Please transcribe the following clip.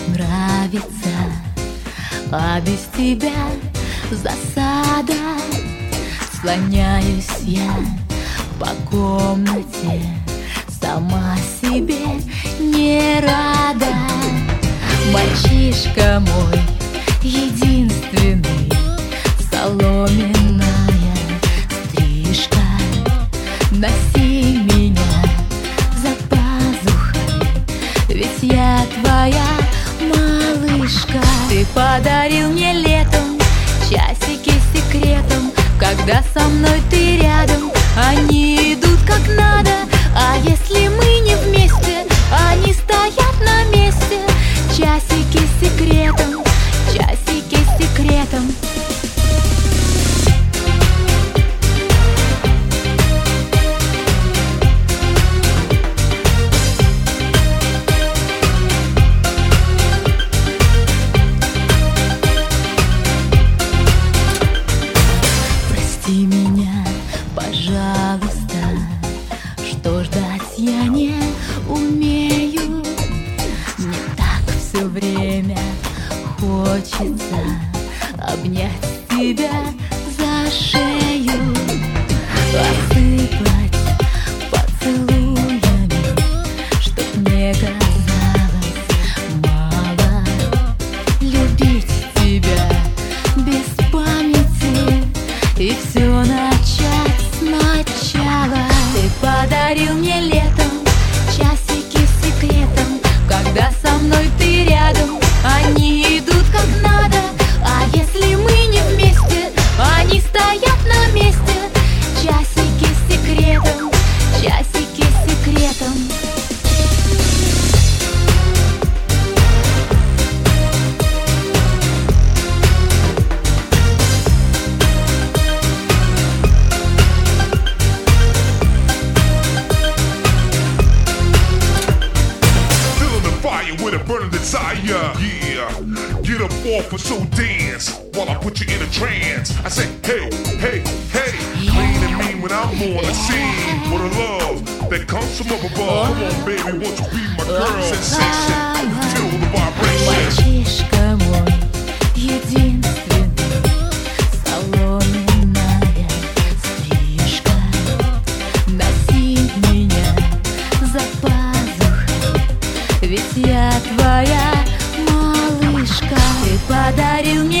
нравится, а без тебя засада. Слоняюсь я по комнате, сама себе не рада. Мальчишка мой единственный, соломенная стрижка. Носи меня за пазухой, ведь я твоя малышка. Ты подарил мне летом часики с секретом. Когда со мной ты рядом, они идут как надо. А если мы не вместе, они стоят на месте. Часики с секретом, часики с секретом. Прости меня, пожалуйста, что ждать я не умею. Мне так все время хочется обнять тебя за шею, осыпать поцелуями, чтоб мне казалось мало. Любить тебя без памяти и все начать сначала. Ты подарил мне летом часики с секретом. Когда со мной ты рядом, они идут как надо. А если мы не вместе, они стоят на месте. Часики с секретом, часики с секретом. With a burning desire, yeah. Get up off and so dance while I put you in a trance. I say, hey, hey, hey. Clean and mean when I'm on the scene. What a love that comes from up above. Come on, baby, won't you be my girl? Sensation, feel the vibration. Мальчишка мой единственный, соломенная стрижка. Носи меня за пазухой, ведь я твоя малышка. Ты подарил мне